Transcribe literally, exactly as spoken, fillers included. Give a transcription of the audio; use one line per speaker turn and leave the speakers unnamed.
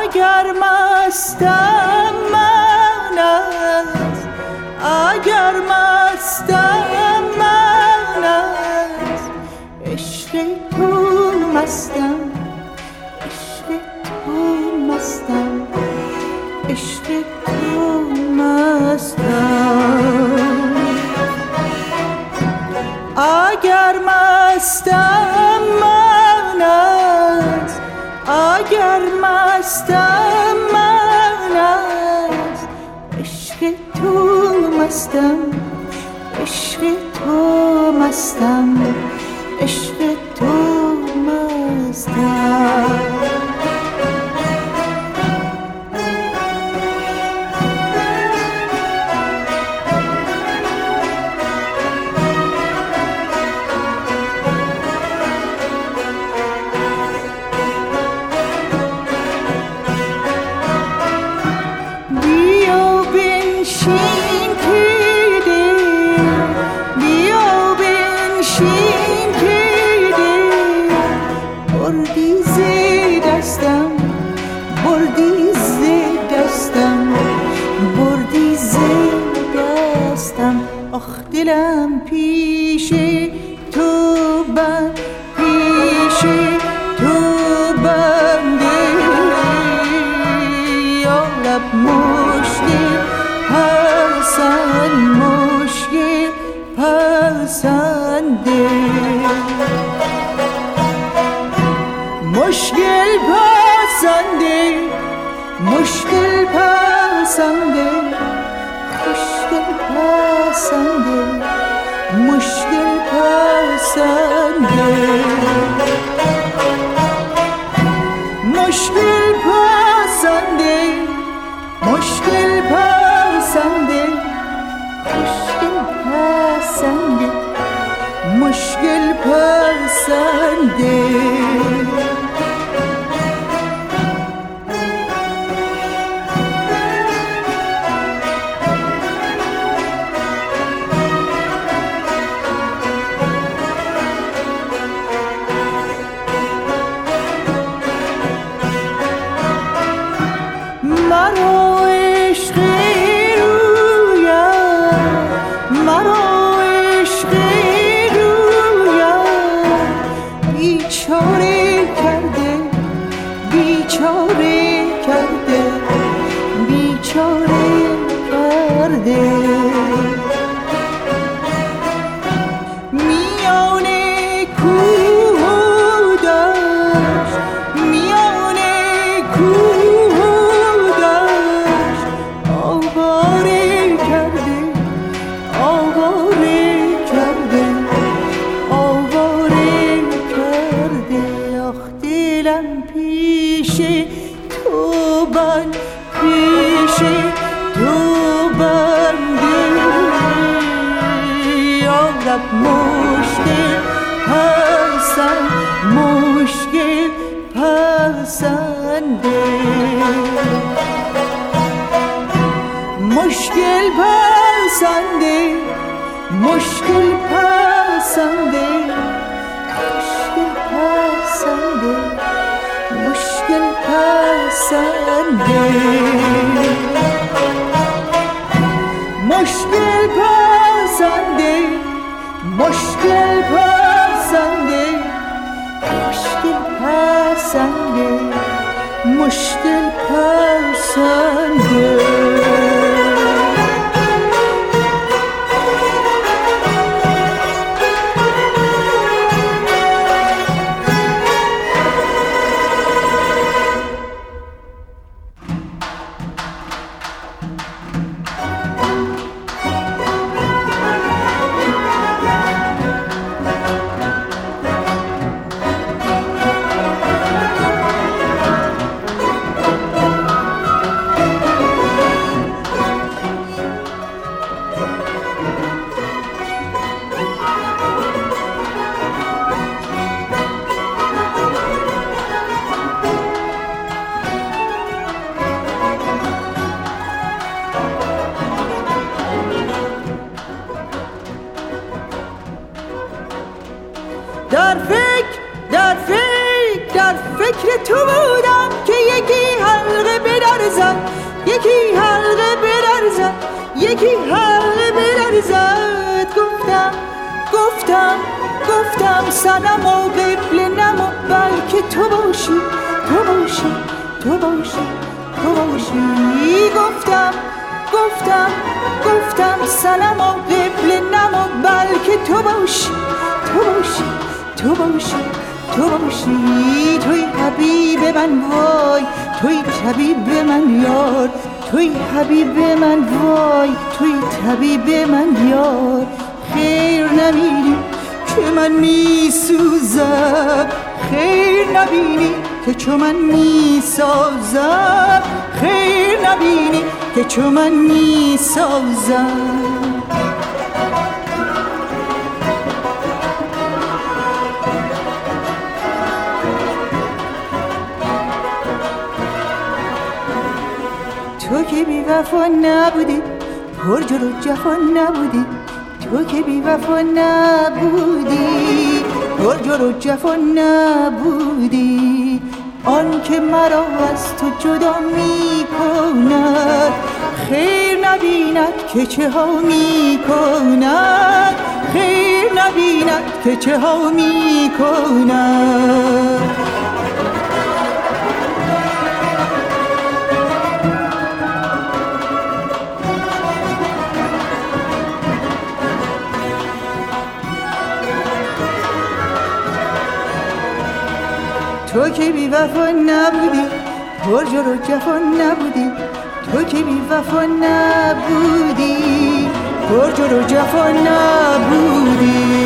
اگر مستم من است، اگر مستم من است، عشق تو مستم، عشق تو مستم، عشق تو مستم. اگر مستم من است، اگر مستم من است، عشق تو مستم، عشق تو مستم، عشق تو مستم. دلم پیش تو بند، پیش تو بنده، یا رب مشکل پسند، مشکل پسنده، مشکل پسنده، مشکل پسنده، خوشگل پسنده، مشکل پسنده، مشکل پسنده، مشکل پسنده، خوشگل پسنده، مشکل پسنده. مشکل پسند، مشکل پسنده، مشکل پسنده، مشکل پسنده، مشکل پسنده، مشکل پسنده، مشکل پسنده، مشکل پسنده، مشکل پسنده، مشکل پسنده. در فکر در فکر در فکر فکر تو بودم که یکی حلقه بدرزد، یکی حلقه بدرزد، یکی حلقه بدرزد. گفتم گفتم گفتم صنم و قبله نما، بلکه تو باشی تو باشی تو باشی تو باشی. گفتم گفتم گفتم صنم و قبله نما، بلکه تو باشی تو باشی تو باشی تو باشی. توی حبیب من وای، توی طبیب من یار، توی حبیب من وای، توی طبیب من یار. خیر نبینی که من می سوزم، خیر نبینی که چو من می سازم، خیر نبینی که چو من می سازم. تو که بی وفا نبودی، پرجر و جفا نبودی، تو که بی وفا نبودی، پرجر و جفا نبودی. آن که مرا از تو جدا می کند، خیر نبیند که چه ها می کند، خیر نبیند که چه ها می کند. تو که بی وفا نبودی، پرجر و جفا نبودی، تو که بی وفا نبودی، پرجر و جفا نبودی.